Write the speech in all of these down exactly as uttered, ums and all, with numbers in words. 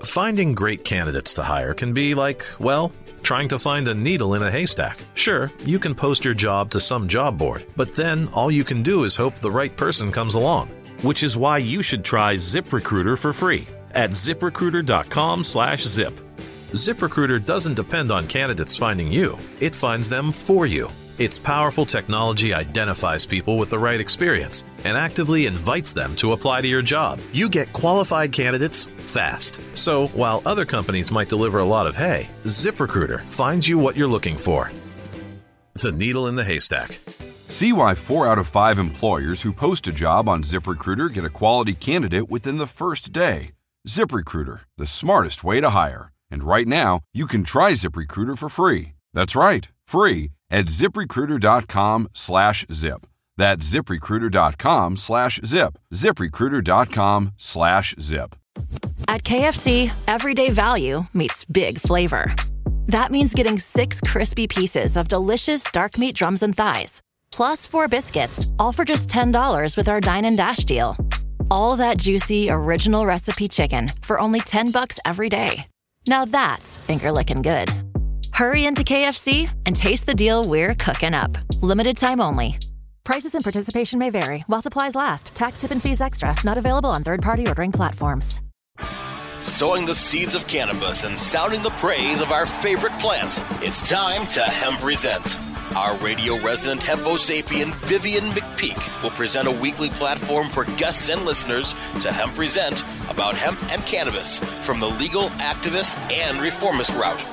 Finding great candidates to hire can be like, well, trying to find a needle in a haystack. Sure, you can post your job to some job board, but then all you can do is hope the right person comes along. Which is why you should try ZipRecruiter for free at ziprecruiter.com slash zip. ZipRecruiter doesn't depend on candidates finding you. It finds them for you. Its powerful technology identifies people with the right experience and actively invites them to apply to your job. You get qualified candidates fast. So while other companies might deliver a lot of hay, ZipRecruiter finds you what you're looking for. The needle in the haystack. See why four out of five employers who post a job on ZipRecruiter get a quality candidate within the first day. ZipRecruiter, the smartest way to hire. And right now, you can try ZipRecruiter for free. That's right, free at ziprecruiter.com slash zip. That's ziprecruiter.com slash zip. ziprecruiter.com slash zip. At K F C, everyday value meets big flavor. That means getting six crispy pieces of delicious dark meat drums and thighs, plus four biscuits, all for just ten dollars with our Dine and Dash deal. All that juicy, original recipe chicken for only ten bucks every day. Now that's finger-licking good. Hurry into K F C and taste the deal we're cooking up. Limited time only. Prices and participation may vary while supplies last. Tax, tip, and fees extra. Not available on third-party ordering platforms. Sowing the seeds of cannabis and sounding the praise of our favorite plant. It's time to Hempresent. Our radio resident hempo sapien Vivian McPeak will present a weekly platform for guests and listeners to Hempresent about hemp and cannabis from the legal, activist, and reformist route.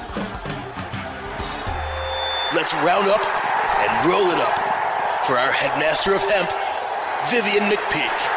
Let's round up and roll it up for our headmaster of hemp, Vivian McPeak.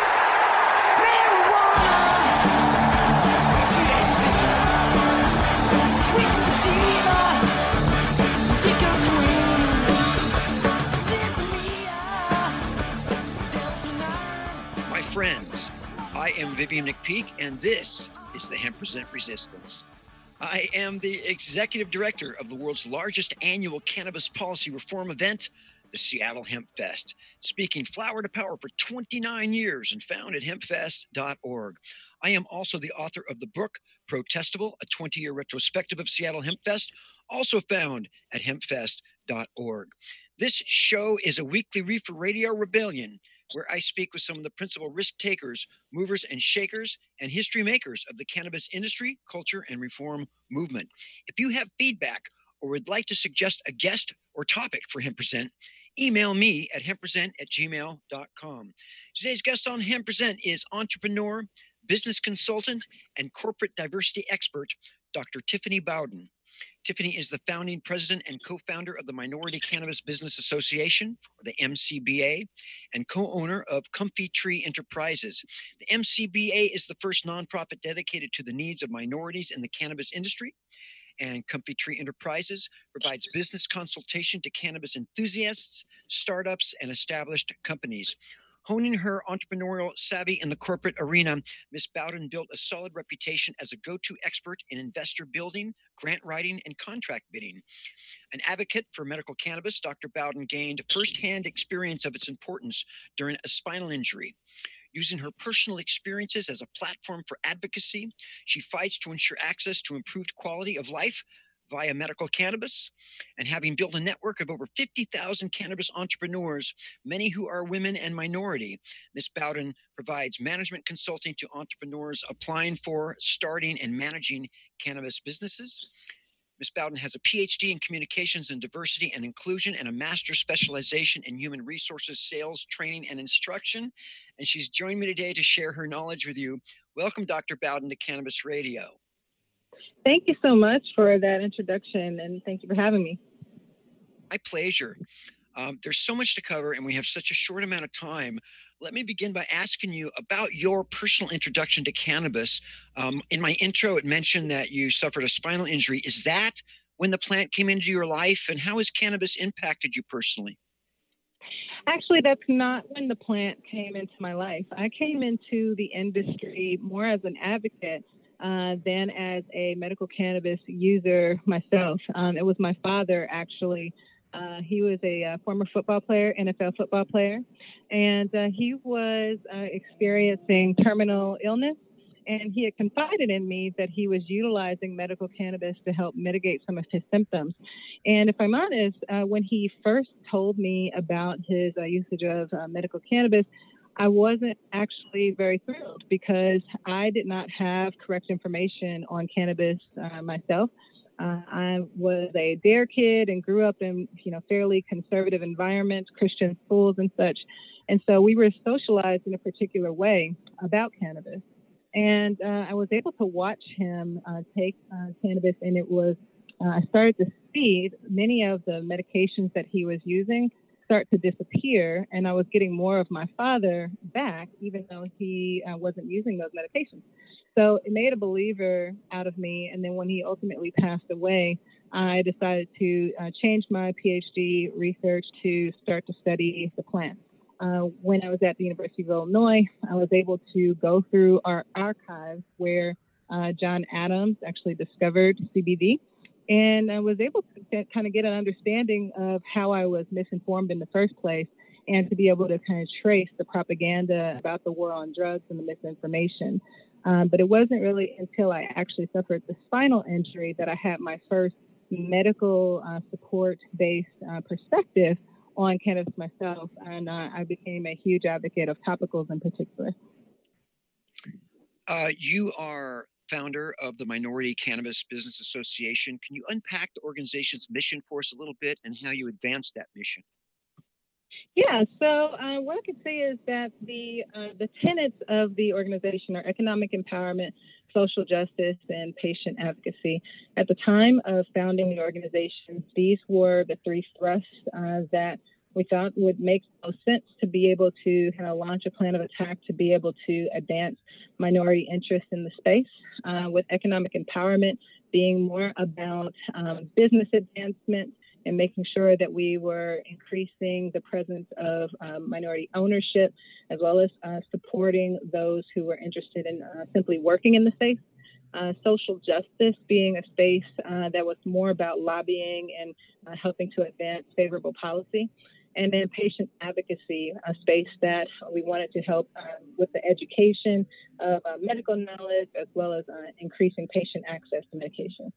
Friends, I am Vivian McPeak, and this is the Hempresent Resistance. I am the executive director of the world's largest annual cannabis policy reform event, the Seattle Hemp Fest, speaking flower to power for twenty-nine years and found at hemp fest dot org. I am also the author of the book Protestival, a twenty-year retrospective of Seattle Hemp Fest, also found at hemp fest dot org. This show is a weekly reefer radio rebellion where I speak with some of the principal risk takers, movers and shakers, and history makers of the cannabis industry, culture, and reform movement. If you have feedback or would like to suggest a guest or topic for Hempresent, email me at hempresent at gmail dot com. Today's guest on Hempresent is entrepreneur, business consultant, and corporate diversity expert, Doctor Tiffany Bowden. Tiffany is the founding president and co-founder of the Minority Cannabis Business Association, or the M C B A, and co-owner of Comfy Tree Enterprises. The M C B A is the first nonprofit dedicated to the needs of minorities in the cannabis industry, and Comfy Tree Enterprises provides business consultation to cannabis enthusiasts, startups, and established companies. Honing her entrepreneurial savvy in the corporate arena, Miz Bowden built a solid reputation as a go-to expert in investor building, grant writing, and contract bidding. An advocate for medical cannabis, Doctor Bowden gained firsthand experience of its importance during a spinal injury. Using her personal experiences as a platform for advocacy, she fights to ensure access to improved quality of life via medical cannabis, and having built a network of over fifty thousand cannabis entrepreneurs, many who are women and minority, Miz Bowden provides management consulting to entrepreneurs applying for, starting, and managing cannabis businesses. Miz Bowden has a P H D in Communications and Diversity and Inclusion and a master's specialization in Human Resources, Sales, Training, and Instruction, and she's joined me today to share her knowledge with you. Welcome, Doctor Bowden, to Cannabis Radio. Thank you so much for that introduction, and thank you for having me. My pleasure. Um, there's so much to cover, and we have such a short amount of time. Let me begin by asking you about your personal introduction to cannabis. Um, in my intro, it mentioned that you suffered a spinal injury. Is that when the plant came into your life, and how has cannabis impacted you personally? Actually, that's not when the plant came into my life. I came into the industry more as an advocate Uh, than as a medical cannabis user myself. Um, it was my father, actually. Uh, he was a uh, former football player, N F L football player, and uh, he was uh, experiencing terminal illness and he had confided in me that he was utilizing medical cannabis to help mitigate some of his symptoms. And if I'm honest, uh, when he first told me about his uh, usage of uh, medical cannabis, I wasn't actually very thrilled because I did not have correct information on cannabis uh, myself. Uh, I was a dare kid and grew up in, you know, fairly conservative environments, Christian schools and such. And so we were socialized in a particular way about cannabis. And uh, I was able to watch him uh, take uh, cannabis, and it was, uh, I started to see many of the medications that he was using start to disappear, and I was getting more of my father back, even though he uh, wasn't using those medications. So it made a believer out of me. And then when he ultimately passed away, I decided to uh, change my PhD research to start to study the plant. Uh, when I was at the University of Illinois, I was able to go through our archives where uh, John Adams actually discovered C B D. And I was able to get, kind of get an understanding of how I was misinformed in the first place, and to be able to kind of trace the propaganda about the war on drugs and the misinformation. Um, but it wasn't really until I actually suffered the spinal injury that I had my first medical uh, support-based uh, perspective on cannabis myself, and uh, I became a huge advocate of topicals in particular. Uh, you are founder of the Minority Cannabis Business Association. Can you unpack the organization's mission for us a little bit and how you advance that mission? Yeah, so uh, what I could say is that the uh, the tenets of the organization are economic empowerment, social justice, and patient advocacy. At the time of founding the organization, these were the three thrusts uh, that we thought would make most sense to be able to kind of launch a plan of attack to be able to advance minority interest in the space, uh, with economic empowerment being more about um, business advancement and making sure that we were increasing the presence of um, minority ownership, as well as uh, supporting those who were interested in uh, simply working in the space. Uh, social justice being a space uh, that was more about lobbying and uh, helping to advance favorable policy. And then patient advocacy, a space that we wanted to help um, with the education of uh, medical knowledge, as well as uh, increasing patient access to medication.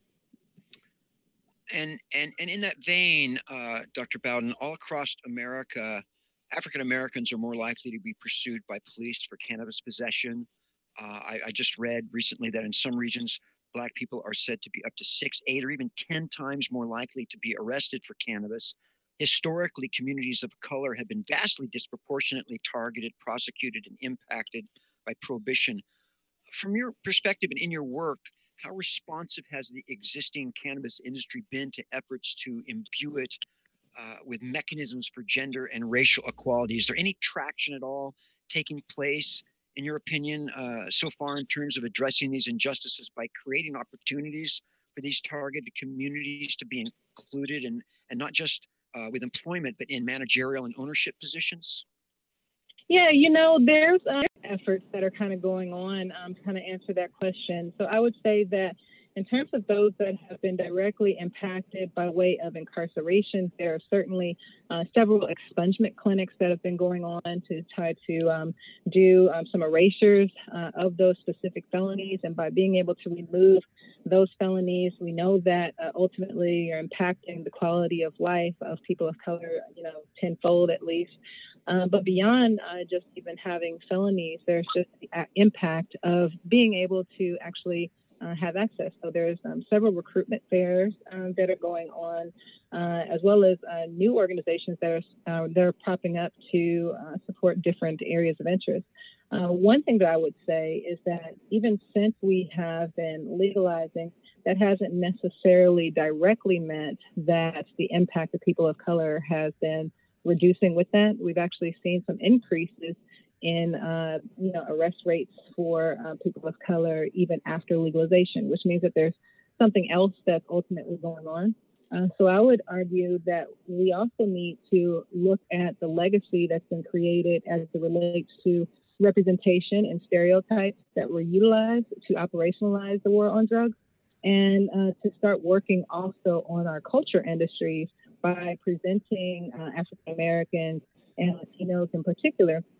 And, and, and in that vein, uh, Doctor Bowden, all across America, African Americans are more likely to be pursued by police for cannabis possession. Uh, I, I just read recently that in some regions, Black people are said to be up to six, eight, or even ten times more likely to be arrested for cannabis. Historically, communities of color have been vastly disproportionately targeted, prosecuted, and impacted by prohibition. From your perspective and in your work, how responsive has the existing cannabis industry been to efforts to imbue it uh, with mechanisms for gender and racial equality? Is there any traction at all taking place, in your opinion, uh, so far in terms of addressing these injustices by creating opportunities for these targeted communities to be included, and, and not just uh, with employment, but in managerial and ownership positions? Yeah, you know, there's uh, efforts that are kind of going on um, to kind of answer that question. So I would say that in terms of those that have been directly impacted by way of incarceration, there are certainly uh, several expungement clinics that have been going on to try to um, do um, some erasures uh, of those specific felonies. And by being able to remove those felonies, we know that uh, ultimately you're impacting the quality of life of people of color, you know, tenfold at least. Uh, but beyond uh, just even having felonies, there's just the a- impact of being able to actually uh, have access. So there's um, several recruitment fairs um, that are going on, uh, as well as uh, new organizations that are uh, that are popping up to uh, support different areas of interest. Uh, one thing that I would say is that even since we have been legalizing, that hasn't necessarily directly meant that the impact of people of color has been reducing with that. We've actually seen some increases in, uh, you know, arrest rates for uh, people of color even after legalization, which means that there's something else that's ultimately going on. Uh, so I would argue that we also need to look at the legacy that's been created as it relates to representation and stereotypes that were utilized to operationalize the war on drugs, and uh, to start working also on our culture industries by presenting uh, African Americans and Latinos in particular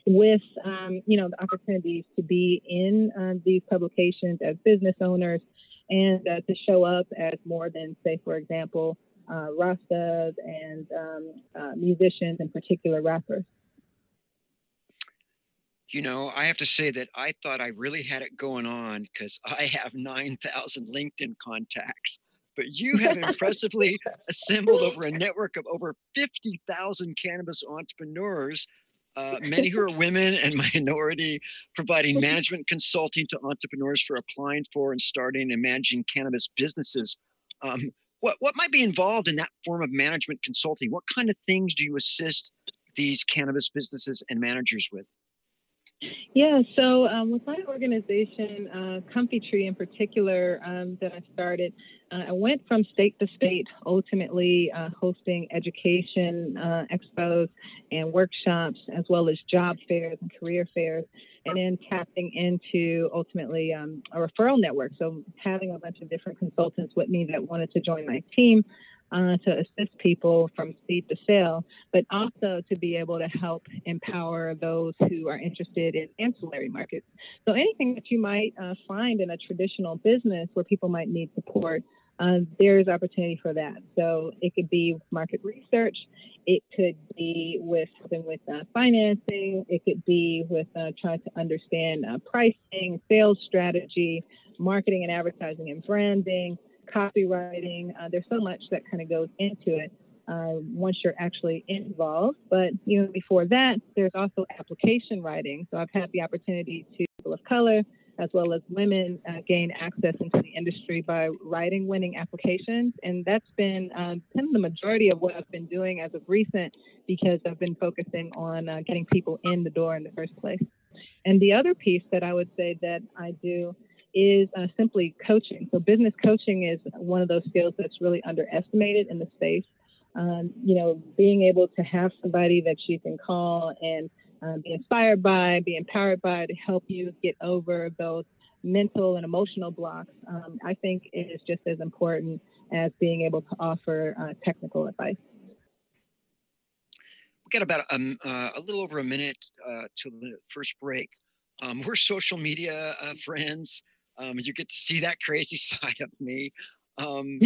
with, um, you know, the opportunities to be in uh, these publications as business owners and uh, to show up as more than, say, for example, uh, Rastas and um, uh, musicians, in particular rappers. You know, I have to say that I thought I really had it going on because I have nine thousand LinkedIn contacts. But you have impressively assembled over a network of over fifty thousand cannabis entrepreneurs, uh, many who are women and minority, providing management consulting to entrepreneurs for applying for and starting and managing cannabis businesses. Um, what, what might be involved in that form of management consulting? What kind of things do you assist these cannabis businesses and managers with? Yeah, so um, with my organization, uh, Comfy Tree in particular, um, that I started, uh, I went from state to state, ultimately uh, hosting education uh, expos and workshops, as well as job fairs and career fairs, and then tapping into ultimately um, a referral network. So having a bunch of different consultants with me that wanted to join my team Uh, to assist people from seed to sale, but also to be able to help empower those who are interested in ancillary markets. So anything that you might uh, find in a traditional business where people might need support, uh, there's opportunity for that. So it could be market research, it could be with with uh, financing, it could be with uh, trying to understand uh, pricing, sales strategy, marketing and advertising and branding, copywriting. Uh, there's so much that kind of goes into it uh, once you're actually involved. But you know, before that, there's also application writing. So I've had the opportunity to people of color as well as women uh, gain access into the industry by writing winning applications. And that's been um, kind of the majority of what I've been doing as of recent, because I've been focusing on uh, getting people in the door in the first place. And the other piece that I would say that I do is uh, simply coaching. So business coaching is one of those skills that's really underestimated in the space. Um, you know, being able to have somebody that you can call and uh, be inspired by, be empowered by, to help you get over those mental and emotional blocks, um, I think it is just as important as being able to offer uh, technical advice. We've got about um, uh, a little over a minute uh, to the first break. Um, we're social media uh, friends. Um, you get to see that crazy side of me. Um,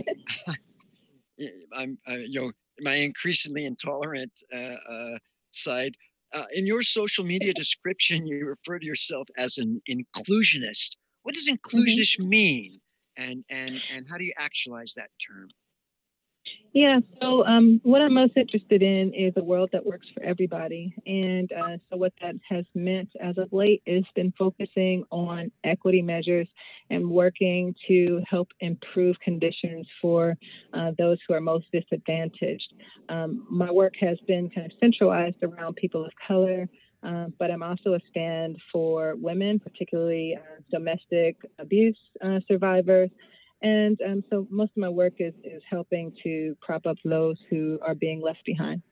I'm, uh, you know, my increasingly intolerant uh, uh, side. Uh, in your social media description, you refer to yourself as an inclusionist. What does inclusionist mm-hmm. mean, and and and how do you actualize that term? Yeah, so um, what I'm most interested in is a world that works for everybody. And uh, so what that has meant as of late is been focusing on equity measures and working to help improve conditions for uh, those who are most disadvantaged. Um, my work has been kind of centralized around people of color, uh, but I'm also a stand for women, particularly uh, domestic abuse uh, survivors. And um, so most of my work is, is helping to prop up those who are being left behind.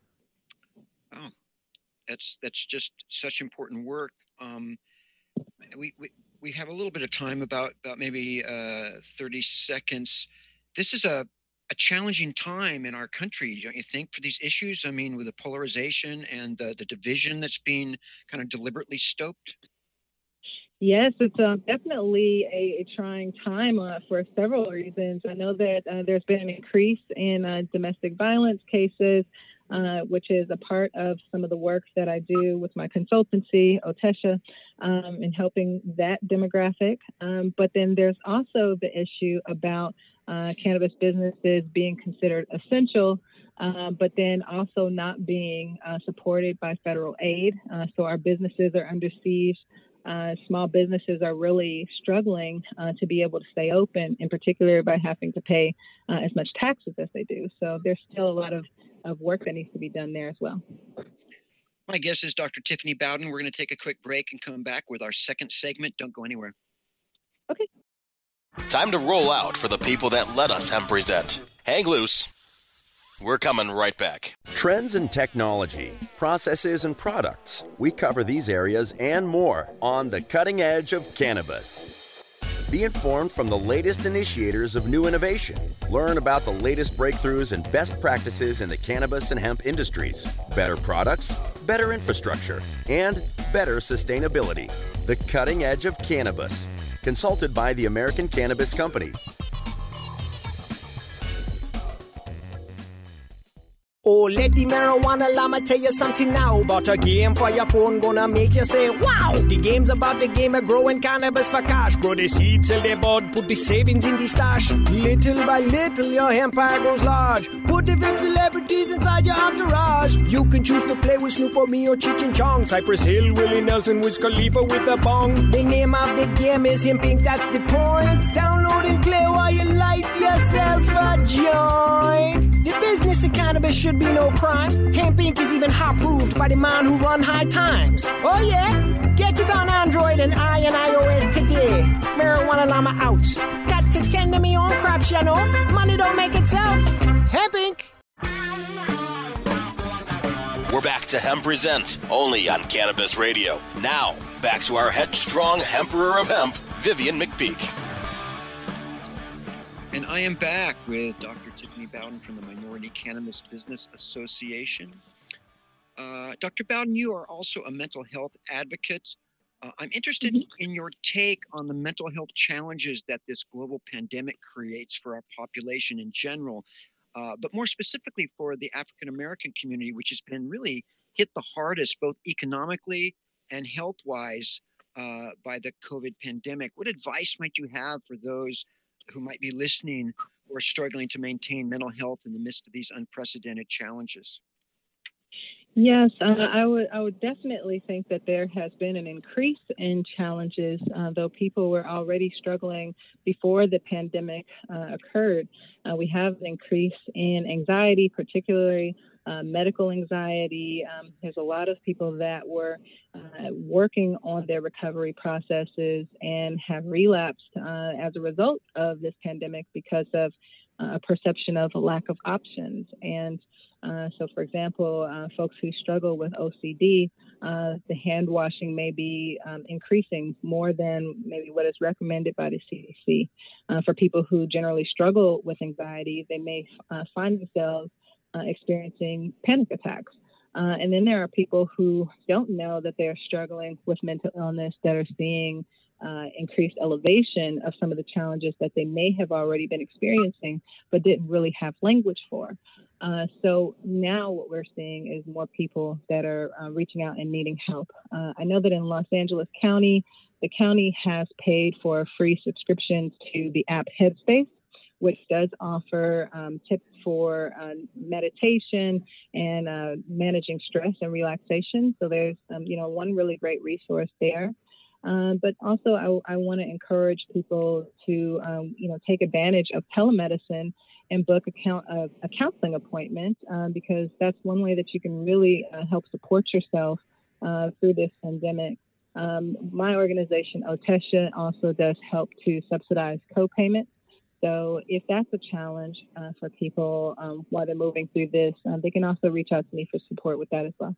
Oh, that's that's just such important work. Um, we, we we have a little bit of time, about, about maybe uh, thirty seconds. This is a, a challenging time in our country, don't you think, for these issues? I mean, with the polarization and the, the division that's being kind of deliberately stoked. Yes, it's uh, definitely a, a trying time uh, for several reasons. I know that uh, there's been an increase in uh, domestic violence cases, uh, which is a part of some of the work that I do with my consultancy, Otesha, um, in helping that demographic. Um, but then there's also the issue about uh, cannabis businesses being considered essential, uh, but then also not being uh, supported by federal aid. Uh, so our businesses are under siege. Uh, small businesses are really struggling uh, to be able to stay open, in particular by having to pay uh, as much taxes as they do. So there's still a lot of, of work that needs to be done there as well. My guest is Doctor Tiffany Bowden. We're going to take a quick break and come back with our second segment. Don't go anywhere. Okay. Time to roll out for the people that let us hemp present. Hang loose. We're coming right back. Trends in technology, processes, and products. We cover these areas and more on the cutting edge of cannabis. Be informed from the latest initiators of new innovation. Learn about the latest breakthroughs and best practices in the cannabis and hemp industries. Better products, better infrastructure, and better sustainability. The cutting edge of cannabis. Consulted by the American Cannabis Company. Oh, let the marijuana llama tell you something now about a game for your phone gonna make you say, wow! The game's about the game of growing cannabis for cash. Grow the seed, sell the bud, put the savings in the stash. Little by little, your empire grows large. Put the big celebrities inside your entourage. You can choose to play with Snoop or me or Cheech and Chong. Cypress Hill, Willie Nelson, Wiz Khalifa with a bong. The name of the game is Hemp Incorporated, that's the point. Download and play while you light yourself a joint. The business of cannabis should be no crime. Hemp Incorporated is even hot-proofed by the man who run High Times. Oh yeah? Get it on Android and I and iOS today. Marijuana Llama out. Got to tend to me on crops, you know. Money don't make itself. Hemp Incorporated. We're back to Hemp Present, only on Cannabis Radio. Now, back to our headstrong Emperor of Hemp, Vivian McPeak. And I am back with Doctor Tiffany Bowden from the Minority Cannabis Business Association. Uh, Doctor Bowden, you are also a mental health advocate. Uh, I'm interested mm-hmm. in your take on the mental health challenges that this global pandemic creates for our population in general, uh, but more specifically for the African-American community, which has been really hit the hardest, both economically and health-wise, uh, by the COVID pandemic. What advice might you have for those who might be listening or struggling to maintain mental health in the midst of these unprecedented challenges? Yes, uh, I would I would definitely think that there has been an increase in challenges, uh, though people were already struggling before the pandemic uh, occurred. Uh, we have an increase in anxiety, particularly uh, medical anxiety. Um, there's a lot of people that were uh, working on their recovery processes and have relapsed uh, as a result of this pandemic because of a perception of a lack of options. And uh, so, for example, uh, folks who struggle with O C D, uh, the hand washing may be um, increasing more than maybe what is recommended by the C D C. Uh, for people who generally struggle with anxiety, they may uh, find themselves uh, experiencing panic attacks. Uh, and then there are people who don't know that they're struggling with mental illness that are seeing Uh, increased elevation of some of the challenges that they may have already been experiencing, but didn't really have language for. Uh, so now what we're seeing is more people that are uh, reaching out and needing help. Uh, I know that in Los Angeles County, the county has paid for free subscriptions to the app Headspace, which does offer um, tips for uh, meditation and uh, managing stress and relaxation. So there's, um, you know, one really great resource there. Uh, but also, I, I want to encourage people to, um, you know, take advantage of telemedicine and book a, count, uh, a counseling appointment um, because that's one way that you can really uh, help support yourself uh, through this pandemic. Um, my organization, Otesha, also does help to subsidize co-payments. So if that's a challenge uh, for people um, while they're moving through this, uh, they can also reach out to me for support with that as well.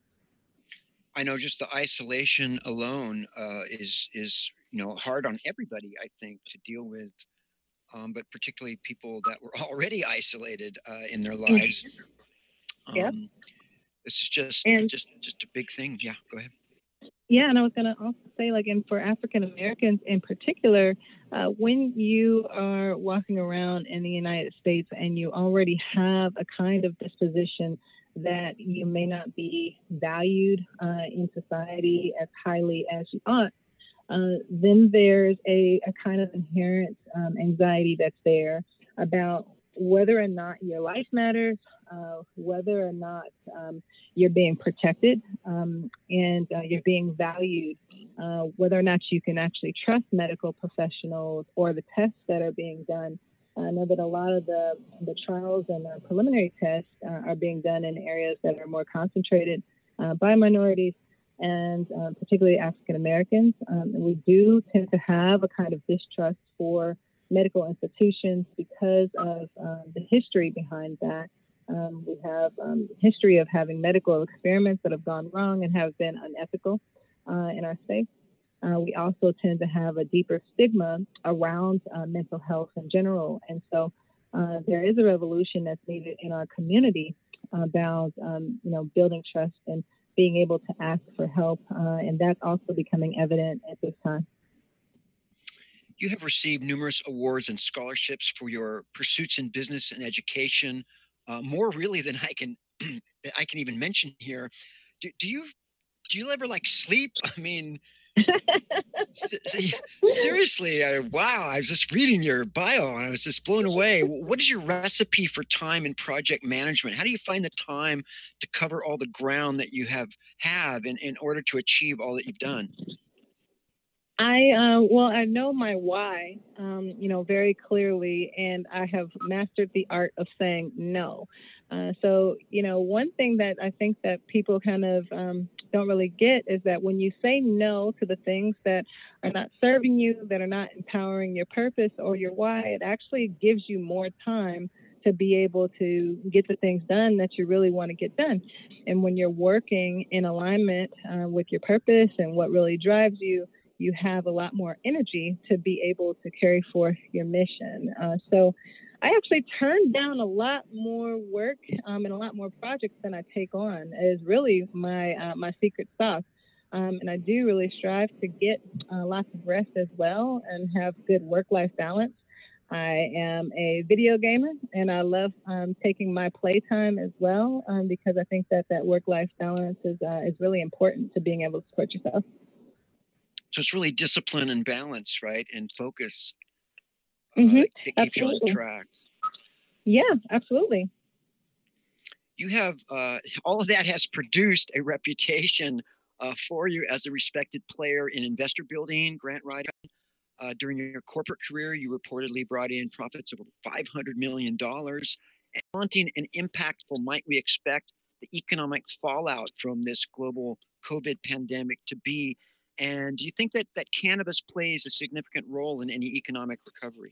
I know just the isolation alone uh, is, is you know, hard on everybody, I think, to deal with, um, but particularly people that were already isolated uh, in their lives. Um, yep. This is just, and, just just a big thing. Yeah, go ahead. Yeah, and I was going to also say, like, and for African Americans in particular, uh, when you are walking around in the United States and you already have a kind of disposition that you may not be valued uh, in society as highly as you ought, uh, then there's a, a kind of inherent um, anxiety that's there about whether or not your life matters, uh, whether or not um, you're being protected um, and uh, you're being valued, uh, whether or not you can actually trust medical professionals or the tests that are being done. I know that a lot of the, the trials and the preliminary tests uh, are being done in areas that are more concentrated uh, by minorities and uh, particularly African Americans. Um, and we do tend to have a kind of distrust for medical institutions because of uh, the history behind that. Um, we have um, history of having medical experiments that have gone wrong and have been unethical uh, in our space. Uh, we also tend to have a deeper stigma around uh, mental health in general. And so uh, there is a revolution that's needed in our community about, um, you know, building trust and being able to ask for help. Uh, and that's also becoming evident at this time. You have received numerous awards and scholarships for your pursuits in business and education, uh, more really than I can I can even mention here. Do, do you do you ever like sleep? I mean, seriously, I, wow! I was just reading your bio and I was just blown away. What is your recipe for time and project management? How do you find the time to cover all the ground that you have have in, in order to achieve all that you've done? I, uh, well, I know my why, um, you know, very clearly, and I have mastered the art of saying no. Uh, so, you know, one thing that I think that people kind of um, don't really get is that when you say no to the things that are not serving you, that are not empowering your purpose or your why, it actually gives you more time to be able to get the things done that you really want to get done. And when you're working in alignment uh, with your purpose and what really drives you, you have a lot more energy to be able to carry forth your mission. Uh, so I actually turn down a lot more work um, and a lot more projects than I take on. Is really my uh, my secret sauce. Um, and I do really strive to get uh, lots of rest as well and have good work-life balance. I am a video gamer, and I love um, taking my playtime as well um, because I think that that work-life balance is uh, is really important to being able to support yourself. So it's really discipline and balance, right? And focus mm-hmm. uh, that, that keeps Absolutely. you on track. Yeah, absolutely. You have, uh, all of that has produced a reputation uh, for you as a respected player in investor building, grant writing. Uh, during your corporate career, you reportedly brought in profits of over five hundred million dollars. And daunting and impactful might we expect the economic fallout from this global COVID pandemic to be? And do you think that, that cannabis plays a significant role in any economic recovery?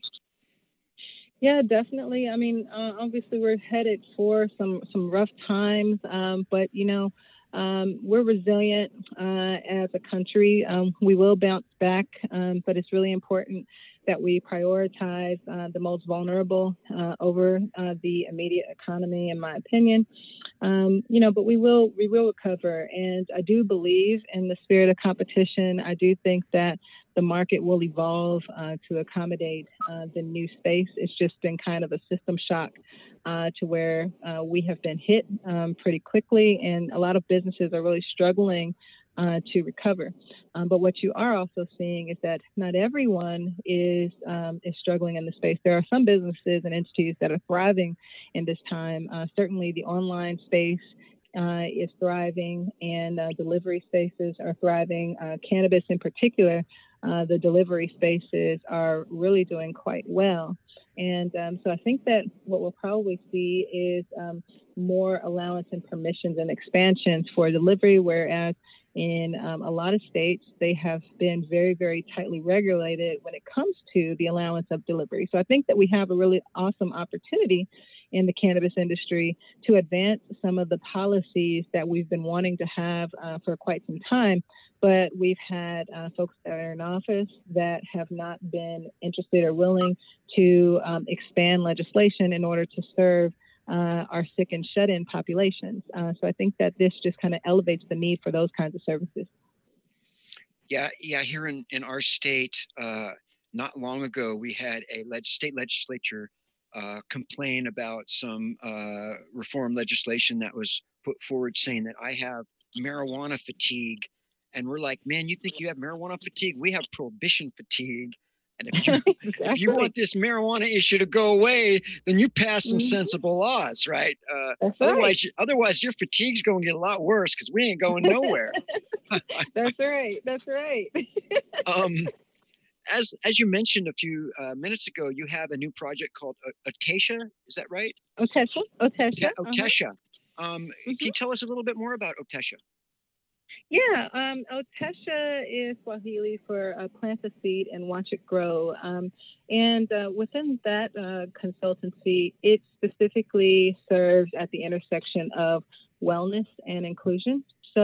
Yeah, definitely. I mean, uh, obviously we're headed for some, some rough times, um, but, you know, um, we're resilient uh, as a country. Um, we will bounce back, um, but it's really important that we prioritize uh, the most vulnerable uh, over uh, the immediate economy, in my opinion. Um, you know, but we will we will recover, and I do believe in the spirit of competition. I do think that the market will evolve uh, to accommodate uh, the new space. It's just been kind of a system shock uh, to where uh, we have been hit um, pretty quickly, and a lot of businesses are really struggling Uh, to recover. Um, but what you are also seeing is that not everyone is um, is struggling in the space. There are some businesses and entities that are thriving in this time. Uh, certainly the online space uh, is thriving, and uh, delivery spaces are thriving. Uh, cannabis in particular, uh, the delivery spaces are really doing quite well. And um, so I think that what we'll probably see is um, more allowance and permissions and expansions for delivery, whereas in um, a lot of states, they have been very, very tightly regulated when it comes to the allowance of delivery. So I think that we have a really awesome opportunity in the cannabis industry to advance some of the policies that we've been wanting to have uh, for quite some time. But we've had uh, folks that are in office that have not been interested or willing to um, expand legislation in order to serve Uh, our sick and shut-in populations. Uh, so I think that this just kind of elevates the need for those kinds of services. Yeah, yeah. Here in, in our state, uh, not long ago, we had a leg- state legislature uh, complain about some uh, reform legislation that was put forward saying that I have marijuana fatigue. And we're like, man, you think you have marijuana fatigue? We have prohibition fatigue. And if you, exactly. if you want this marijuana issue to go away, then you pass some mm-hmm. sensible laws, right? Uh, That's otherwise, right. You, otherwise your fatigue's going to get a lot worse because we ain't going nowhere. That's right. That's right. um, as as you mentioned a few uh, minutes ago, you have a new project called uh, Otesha. Is that right? Otesha. Otesha. Ota- Otesha. Uh-huh. Um, mm-hmm. Can you tell us a little bit more about Otesha? Yeah, um, Otesha is Swahili for uh, plant the seed and watch it grow. Um, and uh, within that uh, consultancy, it specifically serves at the intersection of wellness and inclusion. So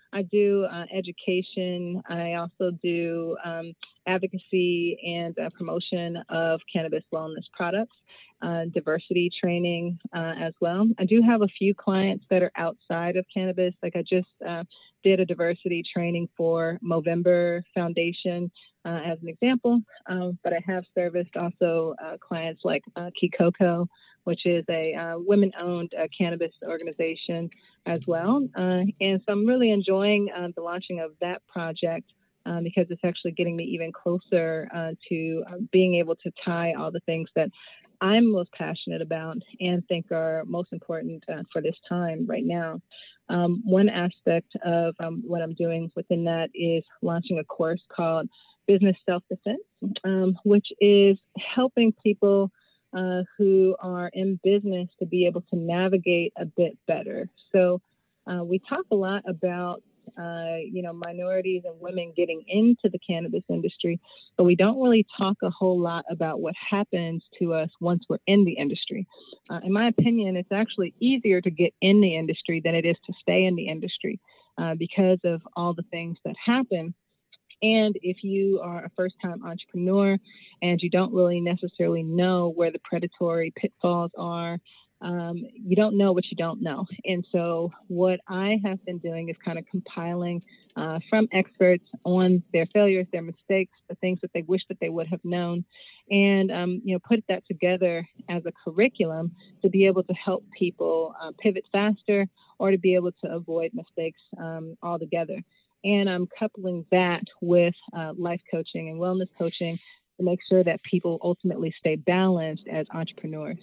I do uh, education. I also do um, advocacy and uh, promotion of cannabis wellness products, uh, diversity training uh, as well. I do have a few clients that are outside of cannabis. Like I just uh, did a diversity training for Movember Foundation uh, as an example, um, but I have serviced also uh, clients like uh, Kikoko, which is a uh, women-owned uh, cannabis organization as well. Uh, and so I'm really enjoying uh, the launching of that project um, because it's actually getting me even closer uh, to uh, being able to tie all the things that I'm most passionate about and think are most important uh, for this time right now. Um, one aspect of um, what I'm doing within that is launching a course called Business Self-Defense, um, which is helping people Uh, who are in business to be able to navigate a bit better. So uh, we talk a lot about, uh, you know, minorities and women getting into the cannabis industry, but we don't really talk a whole lot about what happens to us once we're in the industry. Uh, in my opinion, it's actually easier to get in the industry than it is to stay in the industry uh, because of all the things that happen. And if you are a first-time entrepreneur and you don't really necessarily know where the predatory pitfalls are, um, you don't know what you don't know. And so what I have been doing is kind of compiling uh, from experts on their failures, their mistakes, the things that they wish that they would have known, and um, you know, put that together as a curriculum to be able to help people uh, pivot faster or to be able to avoid mistakes um, altogether. And I'm coupling that with uh, life coaching and wellness coaching to make sure that people ultimately stay balanced as entrepreneurs.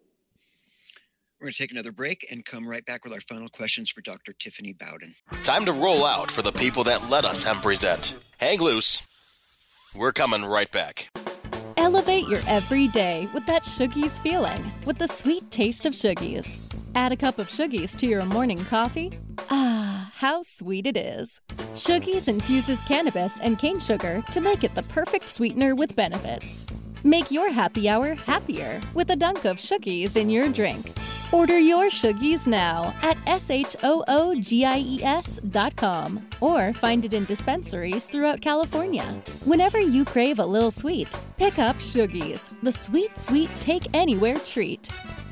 We're going to take another break and come right back with our final questions for Doctor Tiffany Bowden. Time to roll out for the people that let us Hemp Present. Hang loose. We're coming right back. Elevate your everyday with that Shoogies feeling with the sweet taste of Shoogies. Add a cup of Shoogies to your morning coffee. Ah, how sweet it is. Shoogies infuses cannabis and cane sugar to make it the perfect sweetener with benefits. Make your happy hour happier with a dunk of Shoogies in your drink. Order your Shoogies now at S H O O G I E S dot com or find it in dispensaries throughout California. Whenever you crave a little sweet, pick up Shoogies, the sweet, sweet take-anywhere treat.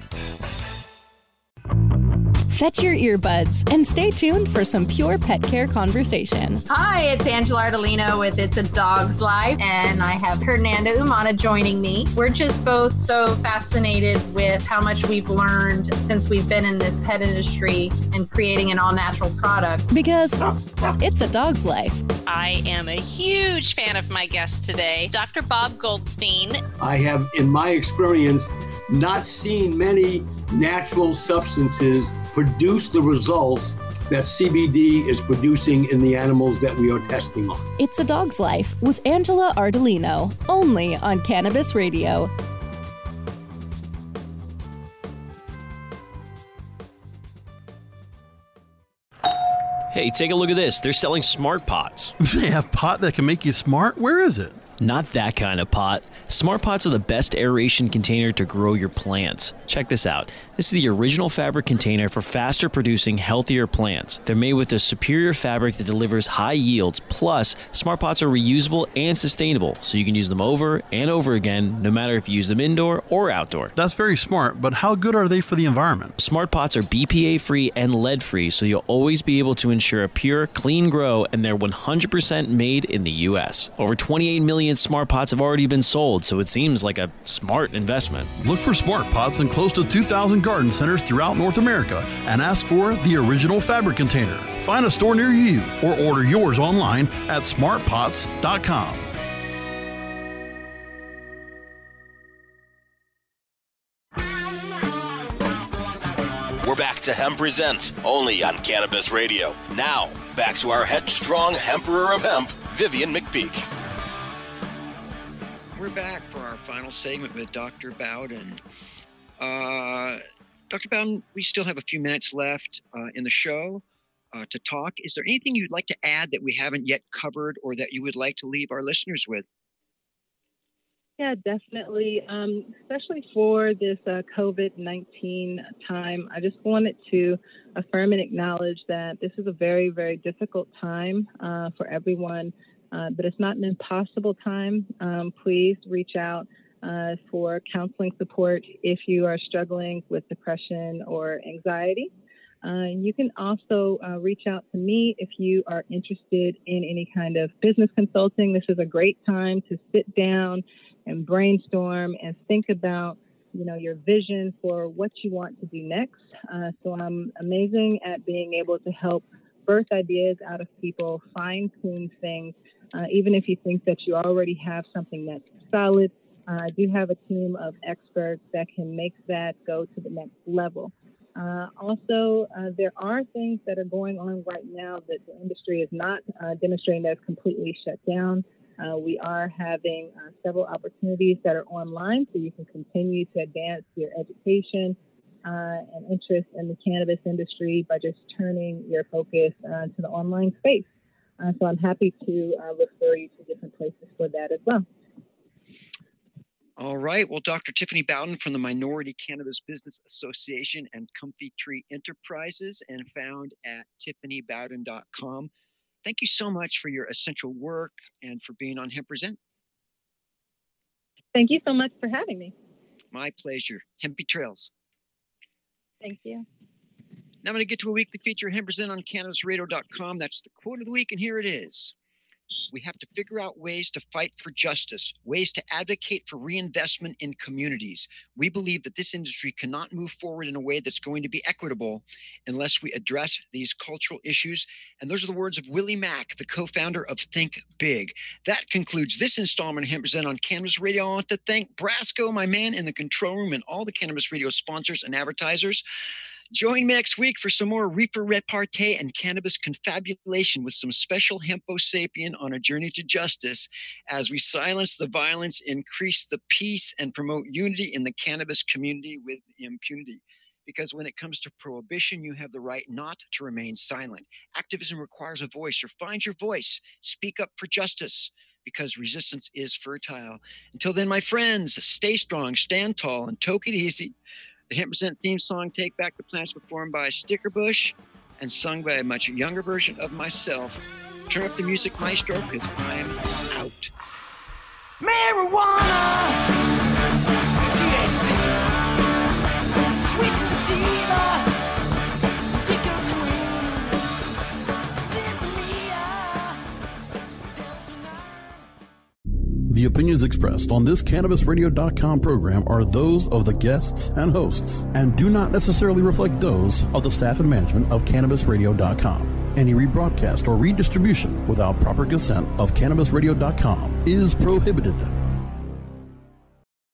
Fetch your earbuds and stay tuned for some pure pet care conversation. Hi, it's Angela Ardolino with It's a Dog's Life, and I have Hernanda Umana joining me. We're just both so fascinated with how much we've learned since we've been in this pet industry and creating an all-natural product. Because it's a dog's life. I am a huge fan of my guest today, Doctor Bob Goldstein. I have, in my experience, not seen many natural substances produce the results that C B D is producing in the animals that we are testing on. It's a Dog's Life with Angela Ardolino, only on Cannabis Radio. Hey, take a look at this. They're selling smart pots. They have pot that can make you smart? Where is it? Not that kind of pot. Smart pots are the best aeration container to grow your plants. Check this out. This is the original fabric container for faster producing, healthier plants. They're made with a superior fabric that delivers high yields. Plus, smart pots are reusable and sustainable, so you can use them over and over again, no matter if you use them indoor or outdoor. That's very smart, but how good are they for the environment? Smart pots are B P A-free and lead-free, so you'll always be able to ensure a pure, clean grow, and they're one hundred percent made in the U S. Over twenty-eight million smart pots have already been sold, so it seems like a smart investment. Look for smart pots in close to two thousand garden centers throughout North America and ask for the original fabric container. Find a store near you or order yours online at smart pots dot com. We're back to Hemp Present, only on Cannabis Radio. Now, back to our headstrong Emperor of Hemp, Vivian McPeak. We're back for our final segment with Doctor Bowden. Uh, Doctor Bowden, we still have a few minutes left uh, in the show uh, to talk. Is there anything you'd like to add that we haven't yet covered or that you would like to leave our listeners with? Yeah, definitely. Um, especially for this uh, COVID nineteen time, I just wanted to affirm and acknowledge that this is a very, very difficult time uh, for everyone, uh, but it's not an impossible time. Um, please reach out uh, for counseling support if you are struggling with depression or anxiety. Uh, you can also uh, reach out to me if you are interested in any kind of business consulting. This is a great time to sit down and brainstorm and think about, you know, your vision for what you want to do next. Uh, so I'm amazing at being able to help birth ideas out of people, fine-tune things. Uh, even if you think that you already have something that's solid, uh, I do have a team of experts that can make that go to the next level. Uh, also, uh, there are things that are going on right now that the industry is not uh, demonstrating that it's completely shut down. Uh, we are having uh, several opportunities that are online, so you can continue to advance your education uh, and interest in the cannabis industry by just turning your focus uh, to the online space. Uh, so I'm happy to uh, refer you to different places for that as well. All right. Well, Doctor Tiffany Bowden from the Minority Cannabis Business Association and Comfy Tree Enterprises, and found at tiffany bowden dot com. Thank you so much for your essential work and for being on Hempresent. Thank you so much for having me. My pleasure. Hempy Trails. Thank you. Now I'm going to get to a weekly feature, Hempresent on cannabis radio dot com. That's the quote of the week, and here it is. We have to figure out ways to fight for justice, ways to advocate for reinvestment in communities. We believe that this industry cannot move forward in a way that's going to be equitable unless we address these cultural issues. And those are the words of Willie Mack, the co-founder of Think Big. That concludes this installment of Hempresent on Cannabis Radio. I want to thank Brasco, my man in the control room, and all the Cannabis Radio sponsors and advertisers. Join me next week for some more reefer repartee and cannabis confabulation with some special Hempo sapien on a journey to justice as we silence the violence, increase the peace, and promote unity in the cannabis community with impunity. Because when it comes to prohibition, you have the right not to remain silent. Activism requires a voice, or find your voice. Speak up for justice, because resistance is fertile. Until then, my friends, stay strong, stand tall, and take it easy. The Hempresent theme song, Take Back the Plants, performed by Stickerbush and sung by a much younger version of myself. Turn up the music, maestro, because I'm out. Marijuana, T H C, sweet sativa, Dico cream, Santeria, The opinions expressed on this Cannabis Radio dot com program are those of the guests and hosts and do not necessarily reflect those of the staff and management of Cannabis Radio dot com. Any rebroadcast or redistribution without proper consent of Cannabis Radio dot com is prohibited.